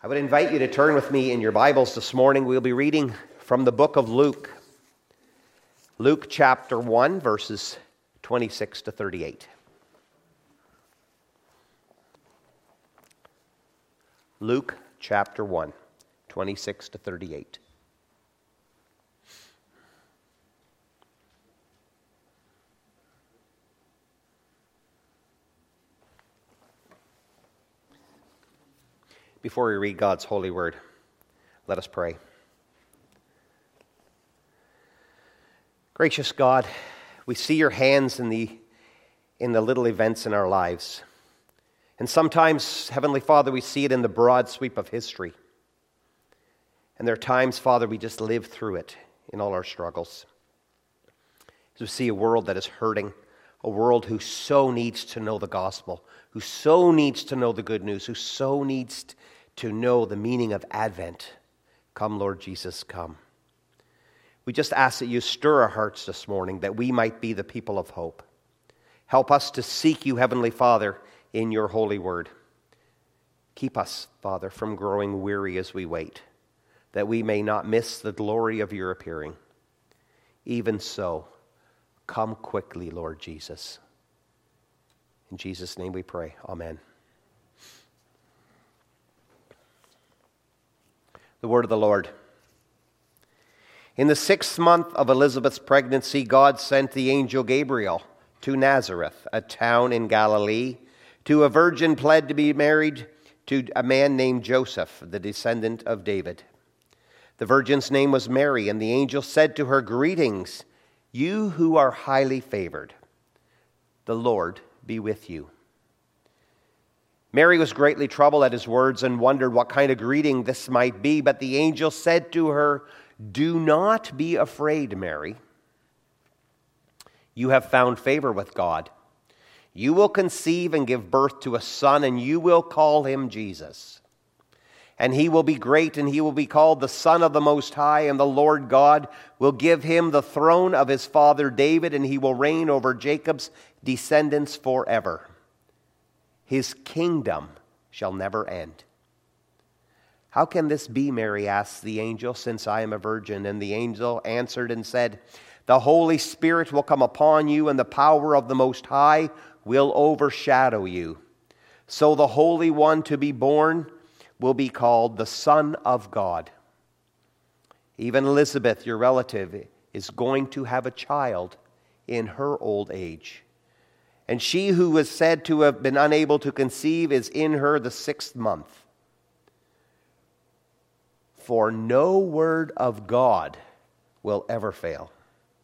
I would invite you to turn with me in your Bibles this morning. We'll be reading from the book of Luke. Luke chapter 1, verses 26 to 38. Luke chapter 1, 26 to 38. Before we read God's holy word, let us pray. Gracious God, we see your hands in the little events in our lives. And sometimes, Heavenly Father, we see it in the broad sweep of history. And there are times, Father, we just live through it in all our struggles. As we see a world that is hurting, a world who so needs to know the gospel, who so needs to know the good news, who so needs to know the meaning of Advent. Come, Lord Jesus, come. We just ask that you stir our hearts this morning, that we might be the people of hope. Help us to seek you, Heavenly Father, in your holy word. Keep us, Father, from growing weary as we wait, that we may not miss the glory of your appearing. Even so, come quickly, Lord Jesus. In Jesus' name we pray. Amen. The word of the Lord. In the 6th month of Elizabeth's pregnancy, God sent the angel Gabriel to Nazareth, a town in Galilee, to a virgin pledged to be married to a man named Joseph, the descendant of David. The virgin's name was Mary, and the angel said to her, "Greetings, you who are highly favored. The Lord be with you." Mary was greatly troubled at his words and wondered what kind of greeting this might be. But the angel said to her, "Do not be afraid, Mary. You have found favor with God. You will conceive and give birth to a son, and you will call him Jesus. And he will be great, and he will be called the Son of the Most High, and the Lord God will give him the throne of his father David, and he will reign over Jacob's descendants forever. His kingdom shall never end." "How can this be," Mary asked the angel, "since I am a virgin?" And the angel answered and said, "The Holy Spirit will come upon you, and the power of the Most High will overshadow you. So the Holy One to be born will be called the Son of God. Even Elizabeth, your relative, is going to have a child in her old age. And she who was said to have been unable to conceive is in her the 6th month. For no word of God will ever fail."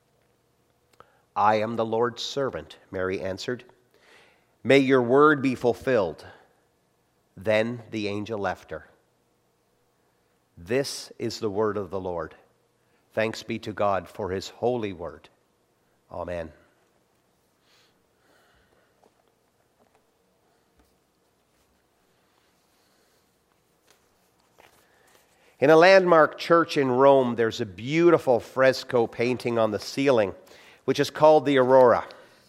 "I am the Lord's servant," Mary answered. "May your word be fulfilled." Then the angel left her. This is the word of the Lord. Thanks be to God for his holy word. Amen. In a landmark church in Rome, there's a beautiful fresco painting on the ceiling, which is called the Aurora.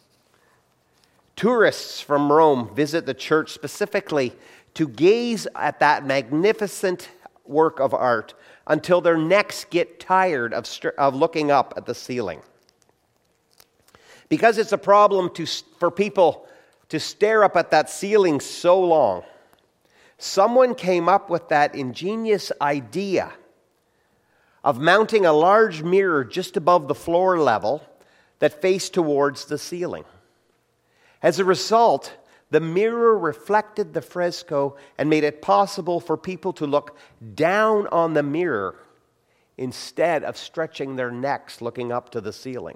Tourists from Rome visit the church specifically to gaze at that magnificent work of art until their necks get tired of looking up at the ceiling. Because it's a problem for people to stare up at that ceiling so long, someone came up with that ingenious idea of mounting a large mirror just above the floor level that faced towards the ceiling. As a result, the mirror reflected the fresco and made it possible for people to look down on the mirror instead of stretching their necks looking up to the ceiling.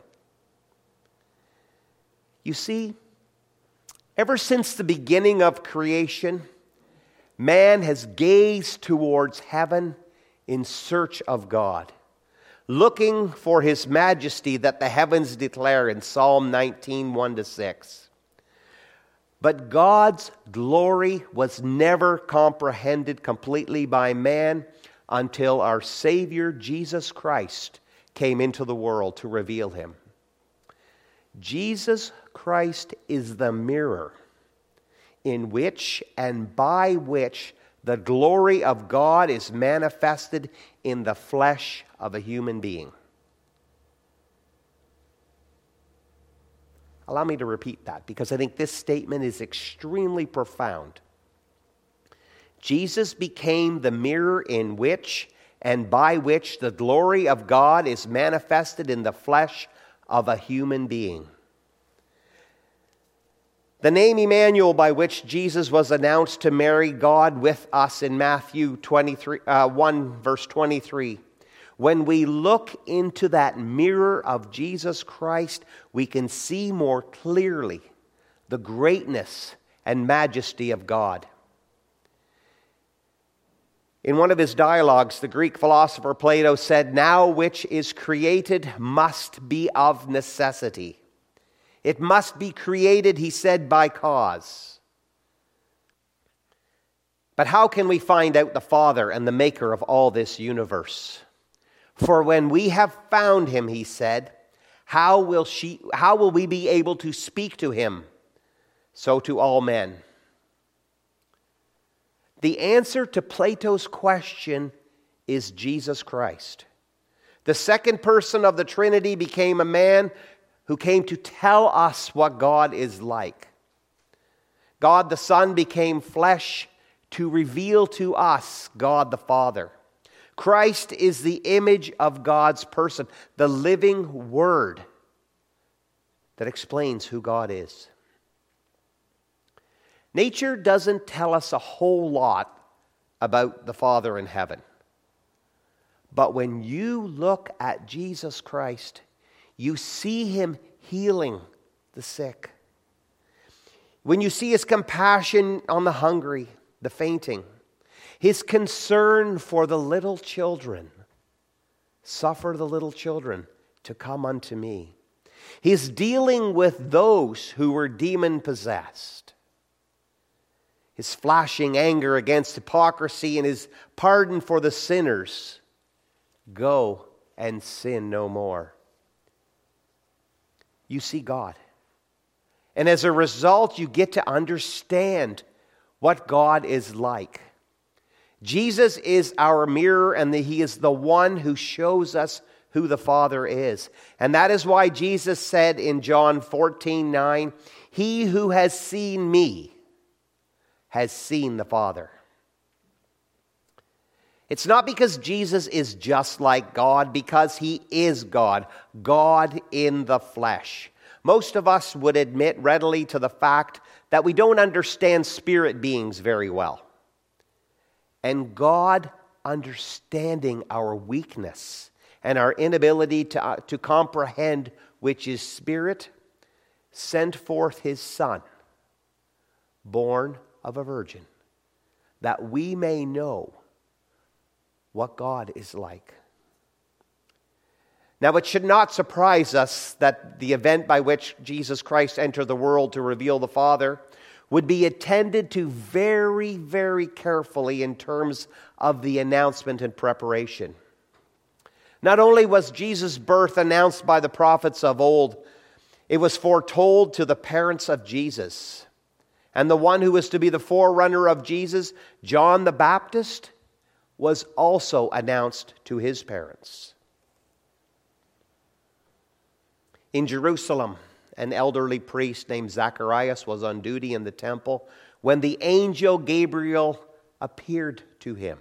You see, ever since the beginning of creation, man has gazed towards heaven in search of God, looking for his majesty that the heavens declare in Psalm 19, 1-6. But God's glory was never comprehended completely by man until our Savior, Jesus Christ, came into the world to reveal him. Jesus Christ is the mirror in which and by which the glory of God is manifested in the flesh of a human being. Allow me to repeat that, because I think this statement is extremely profound. Jesus became the mirror in which and by which the glory of God is manifested in the flesh of a human being. The name Emmanuel, by which Jesus was announced to Mary, God with us, in Matthew 1, verse 23. When we look into that mirror of Jesus Christ, we can see more clearly the greatness and majesty of God. In one of his dialogues, the Greek philosopher Plato said, "Now which is created must be of necessity." It must be created, he said, by cause. But how can we find out the Father and the maker of all this universe? For when we have found him, he said, how will we be able to speak to him? So to all men. The answer to Plato's question is Jesus Christ. The second person of the Trinity became a man who came to tell us what God is like. God the Son became flesh to reveal to us God the Father. Christ is the image of God's person, the living Word that explains who God is. Nature doesn't tell us a whole lot about the Father in heaven. But when you look at Jesus Christ, you see him healing the sick. When you see his compassion on the hungry, the fainting, his concern for the little children, suffer the little children to come unto me. He's dealing with those who were demon-possessed. His flashing anger against hypocrisy and his pardon for the sinners. Go and sin no more. You see God. And as a result, you get to understand what God is like. Jesus is our mirror, and he is the one who shows us who the Father is. And that is why Jesus said in John 14:9, "He who has seen me has seen the Father." It's not because Jesus is just like God, because he is God, God in the flesh. Most of us would admit readily to the fact that we don't understand spirit beings very well. And God, understanding our weakness and our inability to comprehend which is spirit, sent forth his Son, born of a virgin, that we may know what God is like. Now, it should not surprise us that the event by which Jesus Christ entered the world to reveal the Father would be attended to very, very carefully in terms of the announcement and preparation. Not only was Jesus' birth announced by the prophets of old, it was foretold to the parents of Jesus. And the one who was to be the forerunner of Jesus, John the Baptist, was also announced to his parents. In Jerusalem, an elderly priest named Zacharias was on duty in the temple when the angel Gabriel appeared to him.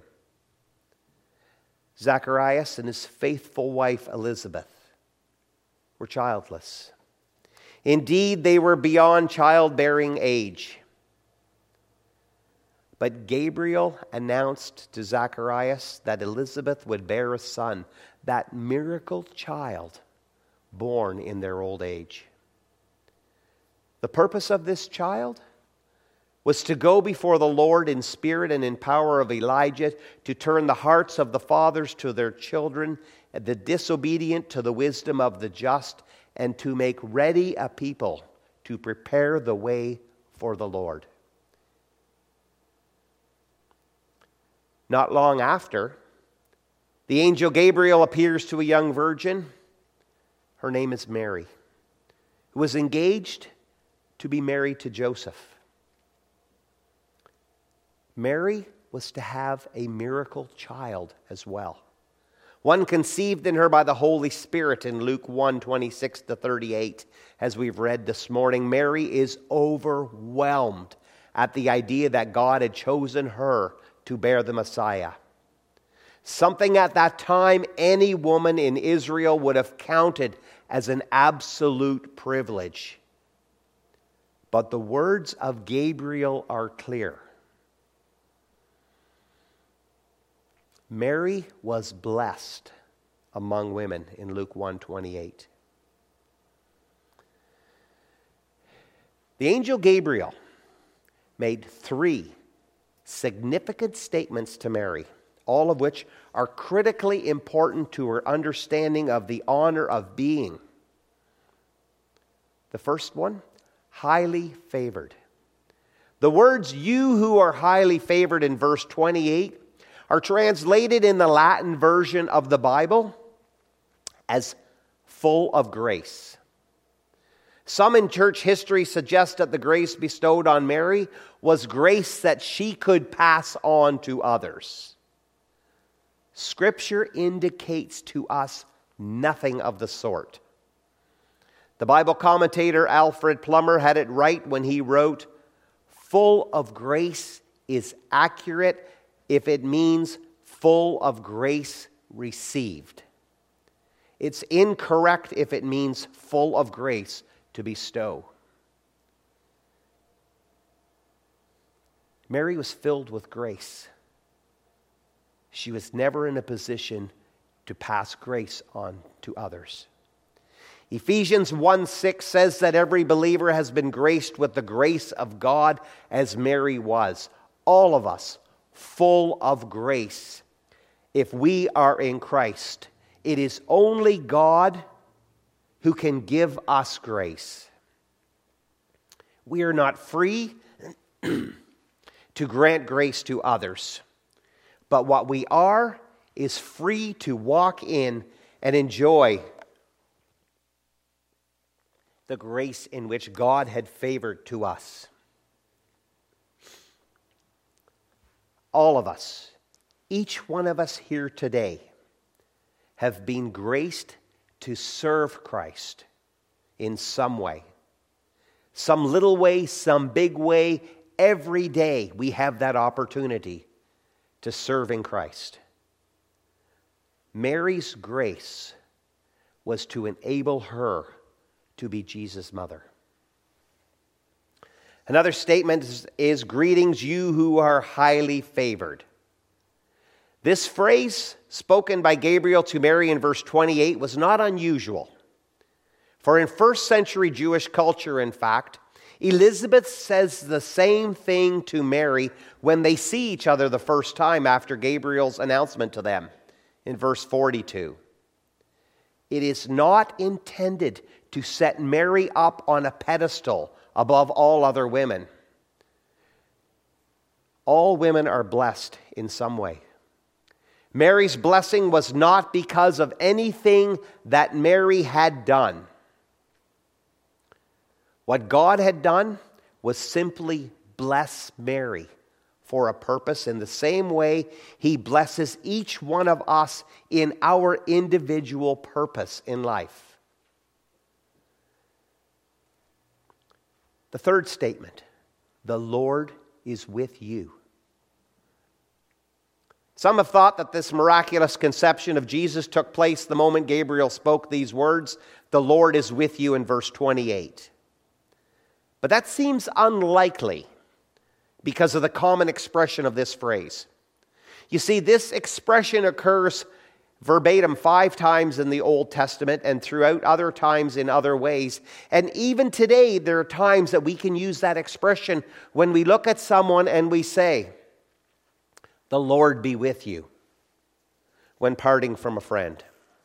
Zacharias and his faithful wife Elizabeth were childless. Indeed, they were beyond childbearing age. But Gabriel announced to Zacharias that Elizabeth would bear a son, that miracle child born in their old age. The purpose of this child was to go before the Lord in spirit and in power of Elijah, to turn the hearts of the fathers to their children, and the disobedient to the wisdom of the just, and to make ready a people to prepare the way for the Lord. Not long after, the angel Gabriel appears to a young virgin. Her name is Mary, who was engaged to be married to Joseph. Mary was to have a miracle child as well. One conceived in her by the Holy Spirit in Luke 1:26-38, as we've read this morning. Mary is overwhelmed at the idea that God had chosen her to bear the Messiah. Something at that time any woman in Israel would have counted as an absolute privilege. But the words of Gabriel are clear. Mary was blessed among women in Luke 1:28. The angel Gabriel made 3 significant statements to Mary, all of which are critically important to her understanding of the honor of being. The first one, highly favored. The words, "you who are highly favored," in verse 28, are translated in the Latin version of the Bible as full of grace. Some in church history suggest that the grace bestowed on Mary was grace that she could pass on to others. Scripture indicates to us nothing of the sort. The Bible commentator Alfred Plummer had it right when he wrote, "Full of grace is accurate if it means full of grace received. It's incorrect if it means full of grace to bestow." Mary was filled with grace. She was never in a position to pass grace on to others. Ephesians 1:6 says that every believer has been graced with the grace of God as Mary was. All of us full of grace. If we are in Christ, it is only God who can give us grace. We are not free to grant grace to others. But what we are is free to walk in and enjoy the grace in which God had favored to us. All of us, each one of us here today, have been graced to serve Christ in some way. Some little way, some big way. Every day we have that opportunity to serve in Christ. Mary's grace was to enable her to be Jesus' mother. Another statement is, "Greetings, you who are highly favored." This phrase, spoken by Gabriel to Mary in verse 28, was not unusual. For in first century Jewish culture, in fact, Elizabeth says the same thing to Mary when they see each other the first time after Gabriel's announcement to them in verse 42. It is not intended to set Mary up on a pedestal above all other women. All women are blessed in some way. Mary's blessing was not because of anything that Mary had done. What God had done was simply bless Mary for a purpose in the same way He blesses each one of us in our individual purpose in life. The third statement, "The Lord is with you." Some have thought that this miraculous conception of Jesus took place the moment Gabriel spoke these words, "The Lord is with you," in verse 28. But that seems unlikely because of the common expression of this phrase. You see, this expression occurs verbatim 5 times in the Old Testament and throughout other times in other ways. And even today, there are times that we can use that expression when we look at someone and we say, "The Lord be with you," when parting from a friend.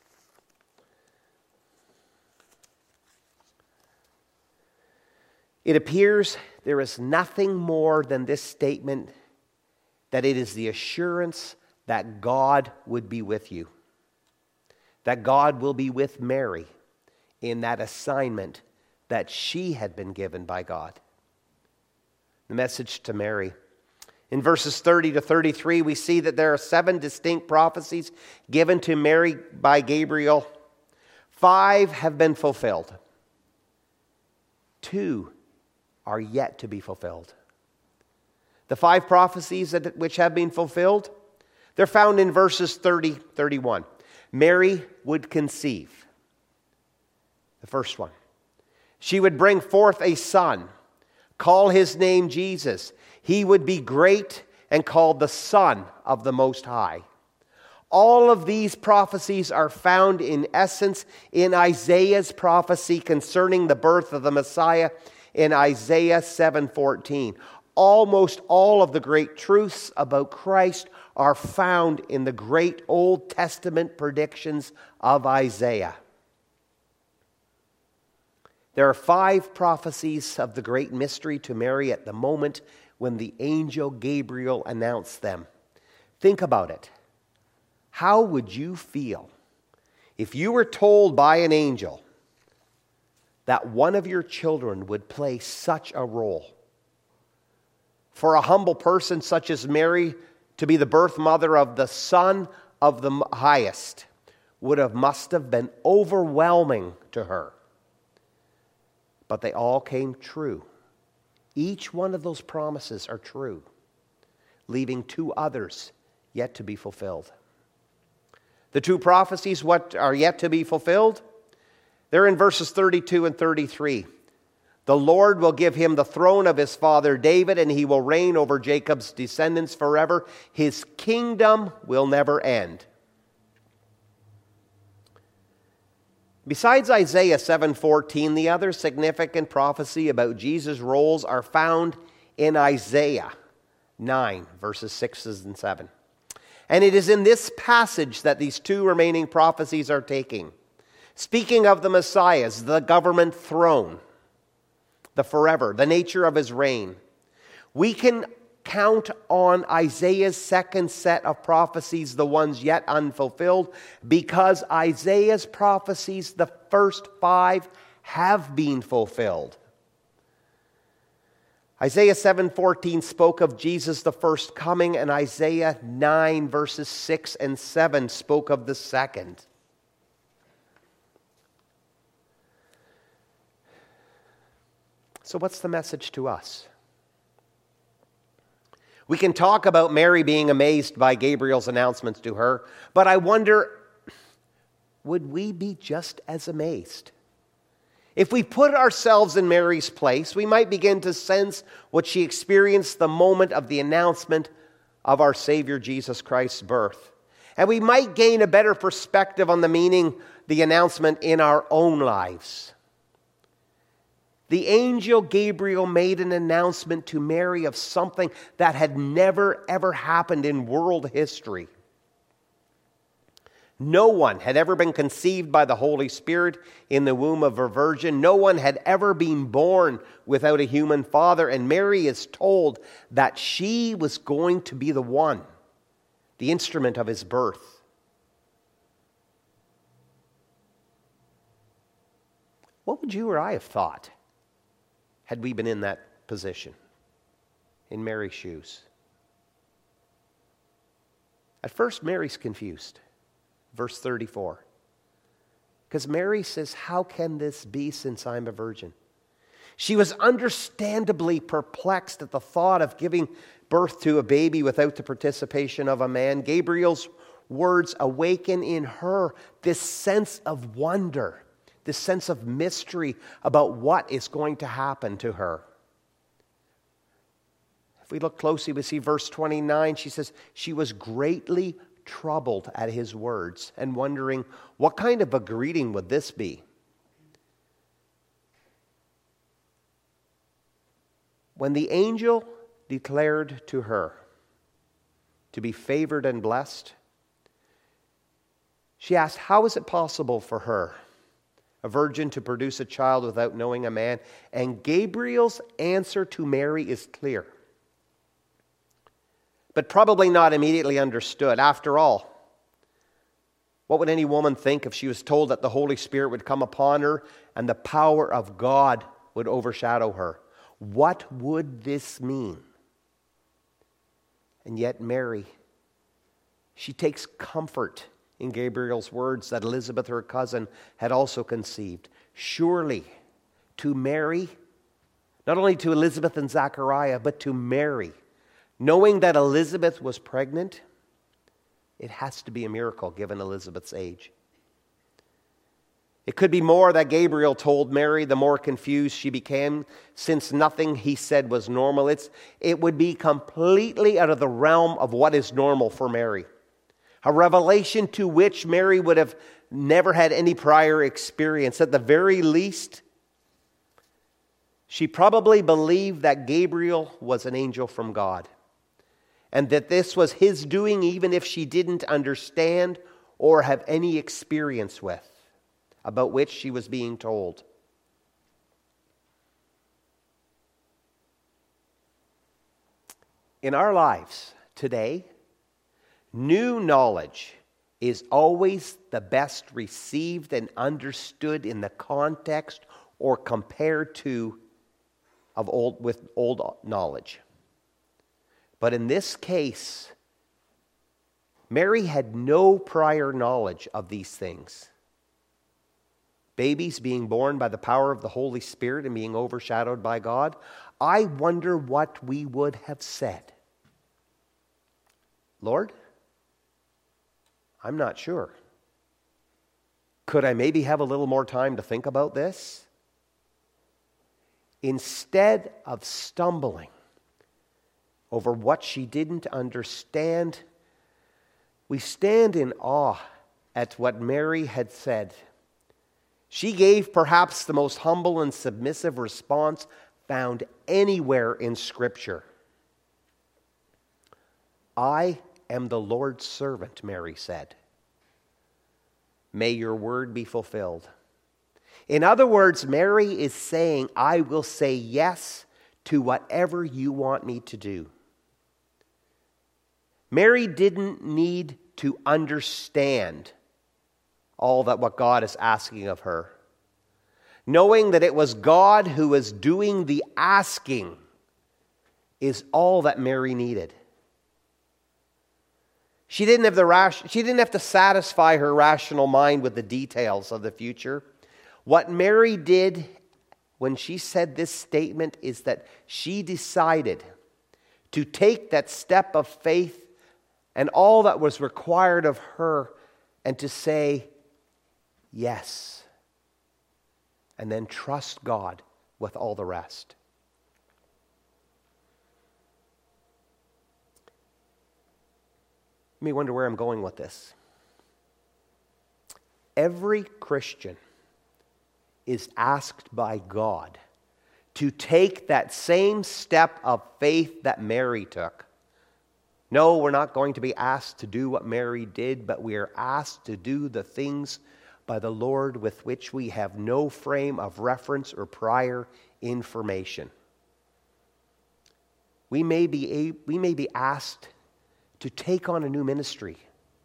It appears there is nothing more than this statement, that it is the assurance that God would be with you, that God will be with Mary in that assignment that she had been given by God. The message to Mary In verses 30 to 33, we see that there are 7 distinct prophecies given to Mary by Gabriel. 5 have been fulfilled. 2 are yet to be fulfilled. The 5 prophecies which have been fulfilled, they're found in verses 30-31. Mary would conceive. The first one. She would bring forth a son, call his name Jesus. He would be great and called the Son of the Most High. All of these prophecies are found in essence in Isaiah's prophecy concerning the birth of the Messiah in Isaiah 7:14. Almost all of the great truths about Christ are found in the great Old Testament predictions of Isaiah. There are 5 prophecies of the great mystery to Mary at the moment when the angel Gabriel announced them. Think about it. How would you feel if you were told by an angel that one of your children would play such a role? For a humble person such as Mary to be the birth mother of the Son of the Highest must have been overwhelming to her. But they all came true. Each one of those promises are true, leaving 2 others yet to be fulfilled. The 2 prophecies, what are yet to be fulfilled? They're in verses 32 and 33. The Lord will give him the throne of his father David, and he will reign over Jacob's descendants forever. His kingdom will never end. Besides Isaiah 7:14, the other significant prophecy about Jesus' roles are found in Isaiah 9, verses 6 and 7. And it is in this passage that these 2 remaining prophecies are taking. Speaking of the Messiah's, the government throne, the forever, the nature of his reign. We can count on Isaiah's second set of prophecies, the ones yet unfulfilled, because Isaiah's prophecies, the first 5, have been fulfilled. Isaiah 7:14 spoke of Jesus the first coming, and Isaiah 9 verses 6 and 7 spoke of the second. So what's the message to us? We can talk about Mary being amazed by Gabriel's announcements to her, but I wonder, would we be just as amazed? If we put ourselves in Mary's place, we might begin to sense what she experienced the moment of the announcement of our Savior Jesus Christ's birth. And we might gain a better perspective on the meaning, the announcement in our own lives. The angel Gabriel made an announcement to Mary of something that had never, ever happened in world history. No one had ever been conceived by the Holy Spirit in the womb of a virgin. No one had ever been born without a human father. And Mary is told that she was going to be the one, the instrument of his birth. What would you or I have thought had we been in that position, in Mary's shoes? At first, Mary's confused. Verse 34. Because Mary says, how can this be since I'm a virgin? She was understandably perplexed at the thought of giving birth to a baby without the participation of a man. Gabriel's words awaken in her this sense of wonder, this sense of mystery about what is going to happen to her. If we look closely, we see verse 29. She says, she was greatly troubled at his words and wondering, what kind of a greeting would this be? When the angel declared to her to be favored and blessed, she asked, how is it possible for her, a virgin, to produce a child without knowing a man? And Gabriel's answer to Mary is clear, but probably not immediately understood. After all, what would any woman think if she was told that the Holy Spirit would come upon her and the power of God would overshadow her? What would this mean? And yet Mary, she takes comfort in Gabriel's words that Elizabeth, her cousin, had also conceived. Surely, to Mary, not only to Elizabeth and Zachariah, but to Mary, knowing that Elizabeth was pregnant, it has to be a miracle given Elizabeth's age. It could be more that Gabriel told Mary, the more confused she became, since nothing he said was normal. It would be completely out of the realm of what is normal for Mary. A revelation to which Mary would have never had any prior experience. At the very least, she probably believed that Gabriel was an angel from God, and that this was his doing even if she didn't understand or have any experience with, about which she was being told. In our lives today, new knowledge is always the best received and understood in the context or compared to with old knowledge. But in this case, Mary had no prior knowledge of these things. Babies being born by the power of the Holy Spirit and being overshadowed by God. I wonder what we would have said. Lord, I'm not sure. Could I maybe have a little more time to think about this? Instead of stumbling over what she didn't understand, we stand in awe at what Mary had said. She gave perhaps the most humble and submissive response found anywhere in Scripture. I am the Lord's servant, Mary said. May your word be fulfilled. In other words, Mary is saying, I will say yes to whatever you want me to do. Mary didn't need to understand all that what God is asking of her. Knowing that it was God who was doing the asking is all that Mary needed. She didn't have to satisfy her rational mind with the details of the future. What Mary did when she said this statement is that she decided to take that step of faith and all that was required of her and to say yes, and then trust God with all the rest. You may wonder where I'm going with this. Every Christian is asked by God to take that same step of faith that Mary took. No, we're not going to be asked to do what Mary did, but we are asked to do the things by the Lord with which we have no frame of reference or prior information. We may be asked to take on a new ministry.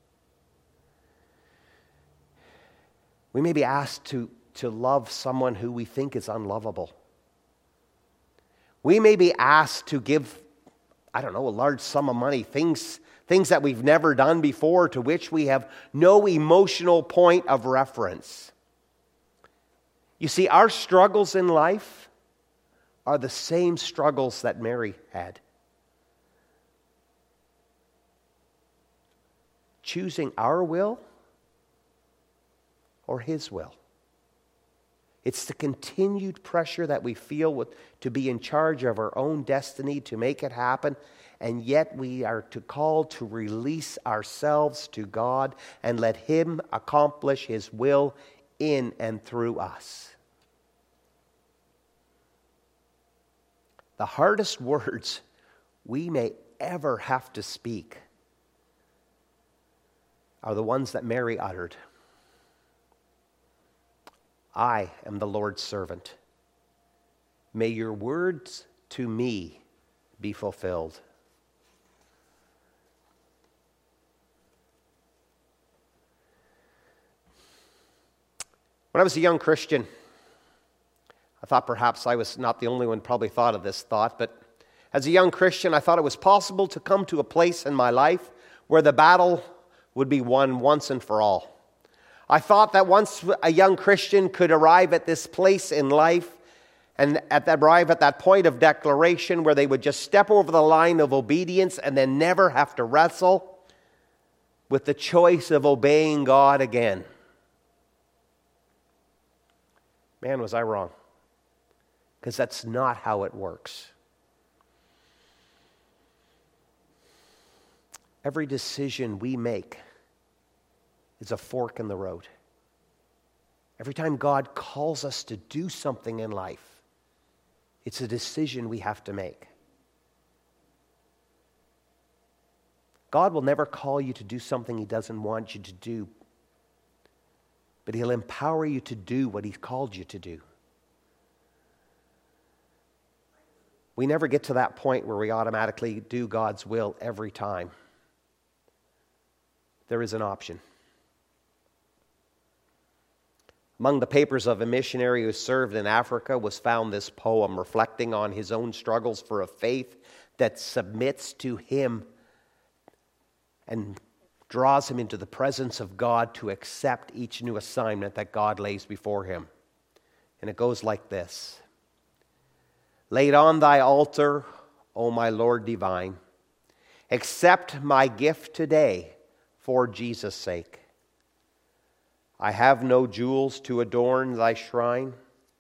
We may be asked to love someone who we think is unlovable. We may be asked to give, a large sum of money, things that we've never done before, to which we have no emotional point of reference. You see, our struggles in life are the same struggles that Mary had. Choosing our will or His will. It's the continued pressure that we feel to be in charge of our own destiny, to make it happen, and yet we are called to release ourselves to God and let Him accomplish His will in and through us. The hardest words we may ever have to speak are the ones that Mary uttered. I am the Lord's servant. May your words to me be fulfilled. When I was a young Christian, I thought perhaps I was not the only one probably thought of this thought, but As a young Christian, I thought it was possible to come to a place in my life where the battle would be won once and for all. I thought that once a young Christian could arrive at this place in life and arrive at that point of declaration where they would just step over the line of obedience and then never have to wrestle with the choice of obeying God again. Man, was I wrong. Because that's not how it works. Every decision we make is a fork in the road. Every time God calls us to do something in life, it's a decision we have to make. God will never call you to do something He doesn't want you to do, but He'll empower you to do what He's called you to do. We never get to that point where we automatically do God's will every time. There is an option. Among the papers of a missionary who served in Africa was found this poem reflecting on his own struggles for a faith that submits to him and draws him into the presence of God to accept each new assignment that God lays before him. And it goes like this. Laid on thy altar, O my Lord divine, accept my gift today for Jesus' sake. I have no jewels to adorn thy shrine,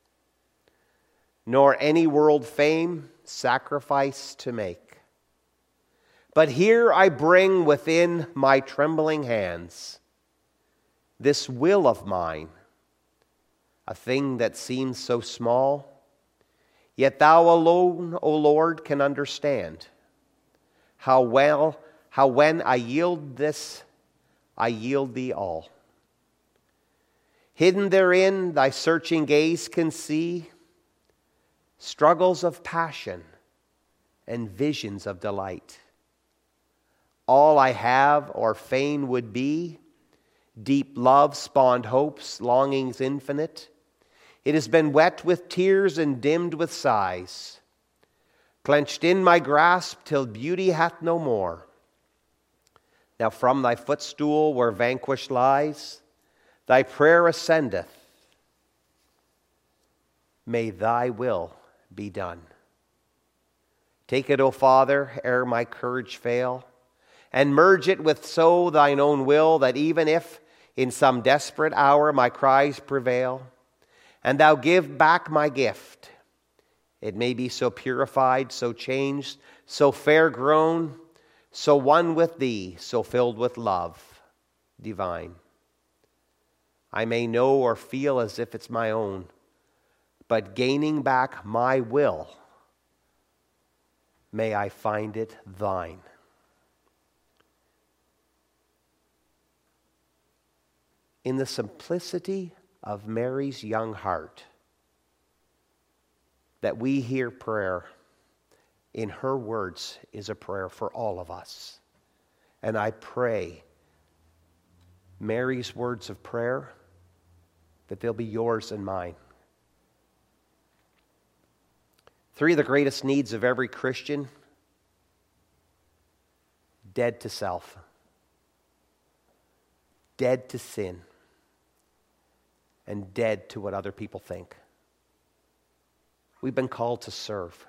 nor any world fame sacrifice to make. But here I bring within my trembling hands this will of mine, a thing that seems so small, yet thou alone, O Lord, can understand how when I yield this, I yield thee all. Hidden therein, thy searching gaze can see struggles of passion and visions of delight. All I have or fain would be, deep love spawned hopes, longings infinite. It has been wet with tears and dimmed with sighs, clenched in my grasp till beauty hath no more. Now from thy footstool where vanquished lies, thy prayer ascendeth. May thy will be done. Take it, O Father, ere my courage fail, and merge it with so thine own will, that even if in some desperate hour my cries prevail, and thou give back my gift, it may be so purified, so changed, so fair grown, so one with thee, so filled with love divine. I may know or feel as if it's my own, but gaining back my will, may I find it thine. In the simplicity of Mary's young heart, that we hear prayer in her words is a prayer for all of us. And I pray Mary's words of prayer, that they'll be yours and mine. Three of the greatest needs of every Christian: dead to self, dead to sin, and dead to what other people think. We've been called to serve.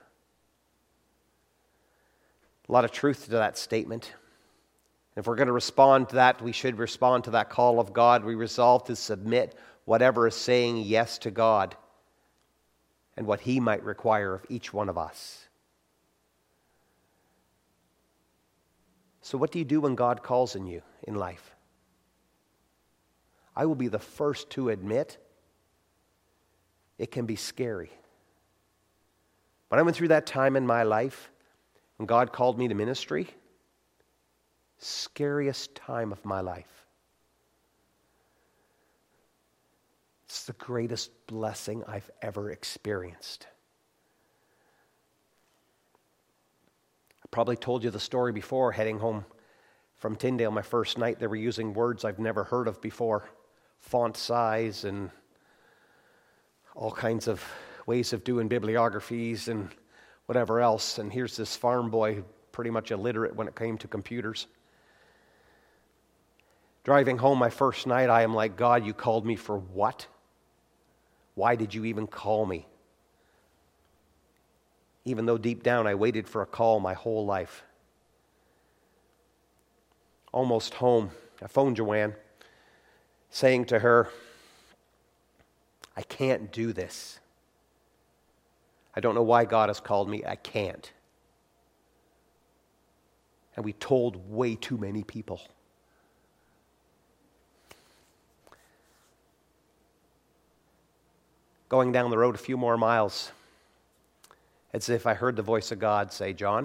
A lot of truth to that statement. If we're going to respond to that, we should respond to that call of God. We resolve to submit whatever is saying yes to God and what He might require of each one of us. So what do you do when God calls on you in life? I will be the first to admit it can be scary. When I went through that time in my life, when God called me to ministry, scariest time of my life. It's the greatest blessing I've ever experienced. I probably told you the story before, heading home from Tyndale my first night. They were using words I've never heard of before, font size and all kinds of ways of doing bibliographies. And whatever else. And here's this farm boy, pretty much illiterate when it came to computers. Driving home my first night, I am like, God, you called me for what? Why did you even call me? Even though deep down I waited for a call my whole life. Almost home, I phoned Joanne, saying to her, I can't do this. I don't know why God has called me. I can't. And we told way too many people. Going down the road a few more miles, it's as if I heard the voice of God say, John,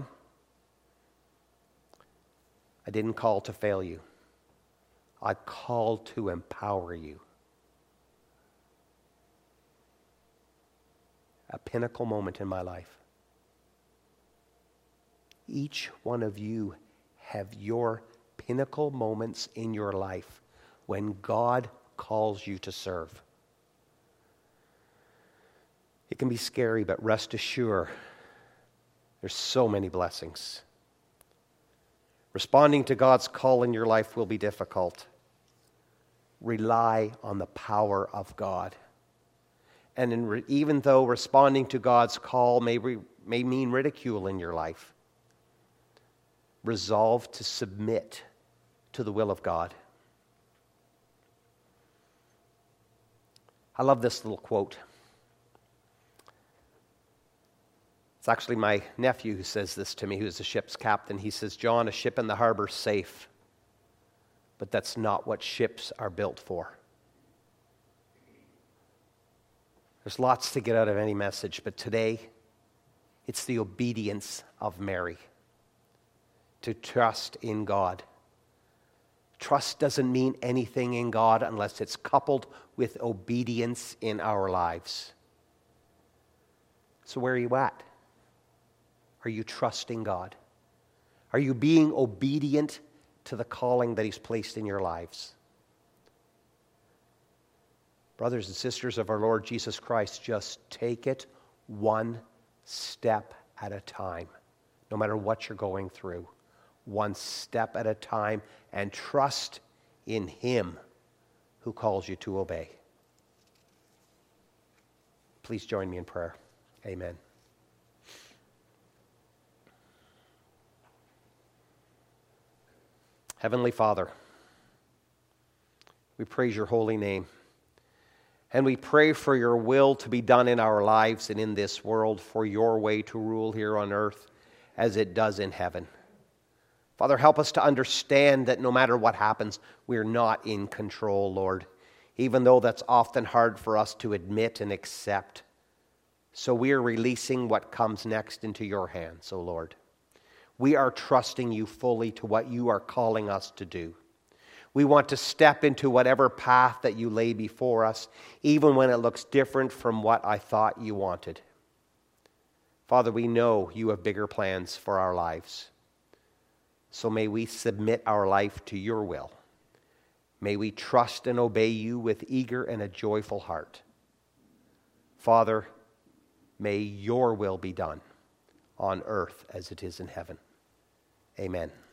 I didn't call to fail you. I called to empower you. A pinnacle moment in my life. Each one of you have your pinnacle moments in your life when God calls you to serve. It can be scary, but rest assured, there's so many blessings. Responding to God's call in your life will be difficult. Rely on the power of God. And even though responding to God's call may mean ridicule in your life, resolve to submit to the will of God. I love this little quote. It's actually my nephew who says this to me, who's the ship's captain. He says, John, a ship in the harbor's safe, but that's not what ships are built for. There's lots to get out of any message, but today, it's the obedience of Mary to trust in God. Trust doesn't mean anything in God unless it's coupled with obedience in our lives. So where are you at? Are you trusting God? Are you being obedient to the calling that He's placed in your lives? Brothers and sisters of our Lord Jesus Christ, just take it one step at a time, no matter what you're going through. One step at a time, and trust in Him who calls you to obey. Please join me in prayer. Amen. Heavenly Father, we praise your holy name. And we pray for your will to be done in our lives and in this world, for your way to rule here on earth as it does in heaven. Father, help us to understand that no matter what happens, we're not in control, Lord, even though that's often hard for us to admit and accept. So we are releasing what comes next into your hands, O Lord. We are trusting you fully to what you are calling us to do. We want to step into whatever path that you lay before us, even when it looks different from what I thought you wanted. Father, we know you have bigger plans for our lives. So may we submit our life to your will. May we trust and obey you with eager and a joyful heart. Father, may your will be done on earth as it is in heaven. Amen.